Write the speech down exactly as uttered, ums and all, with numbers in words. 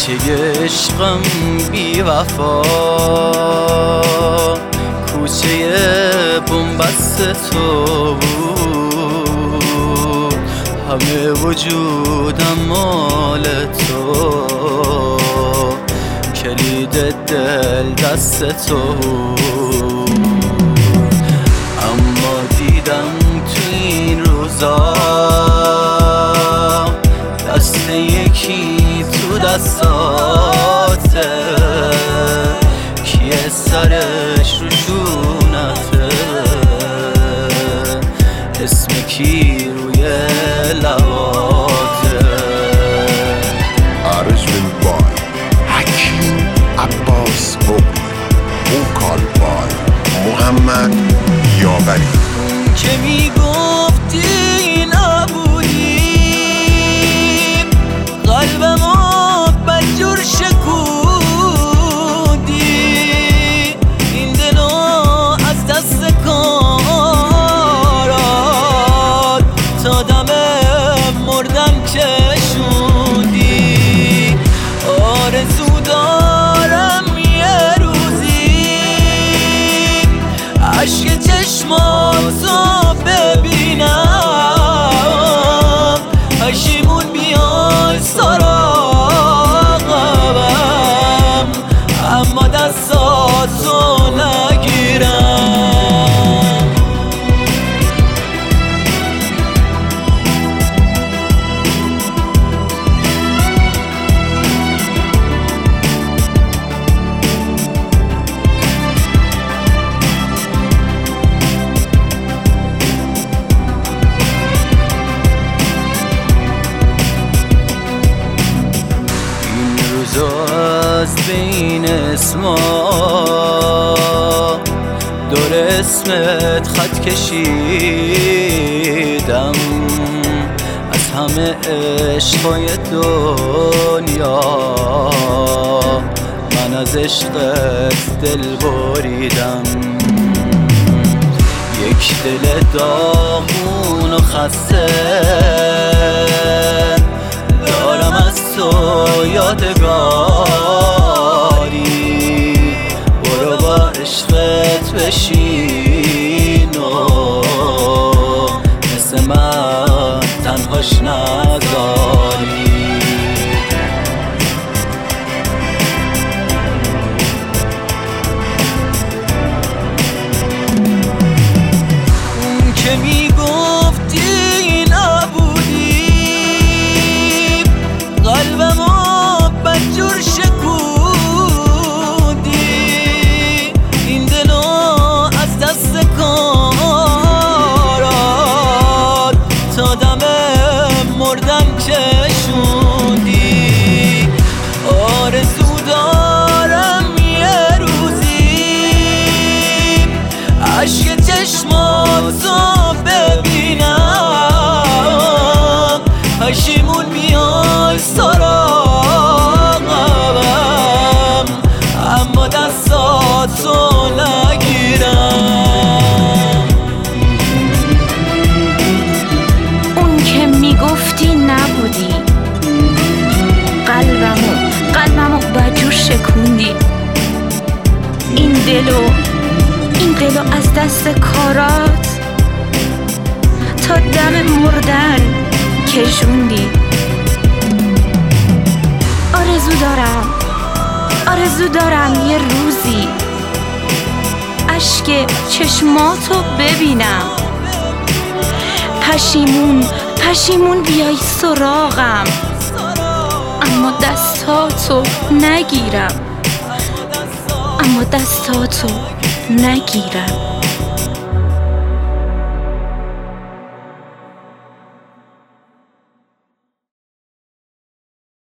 بچه عشقم بی وفا، کوچه بنبست تو بود، همه وجودم مال تو، کلید دل دست تو بود. اما دیدم تو این روزا دست یکی تو دستاته، کیه سرش رو شونته، اسم کی روی لباته. Arrangement by Hakim Abbas Bogli، vocal by محمد یاوری. که میگفتی نبودی، قلبمو بدجور شکوندی، این دلو از دست کارات تا دم مردن کشوندی. آرزو دارم یه روزی عشق چشماتو ببینم، پشیمون بیای سراغم، اما دستاتو نگیرم. از بین اسما دور اسمت خط کشیدم، از همه عشقای دنیا من از عشقت دل بریدم. یک دل داغون و خسته دارم از تو یادگاری، برو با عشقت بشین و مثل من تنهاش نذاری. اون که میگفتی نبودی، قلبمو بدجور شکوندی، این دلو از دست کارات تا دم مردن کشوندی. آرزو دارم یه روزی عشق چشماتو ببینم، پشیمون بیای سراغم، اما دستاتو نگیرم. اون که میگفتی نبودی، قلبمو قلبمو بدجور شکوندی، این دلو این دلو از دست کارات تا دم مردن کشوندی. آرزو دارم آرزو دارم یه روزی اشک چشماتو ببینم، پشیمون پشیمون بیای سراغم، اما دستاتو نگیرم اما دستاتو نگیرم.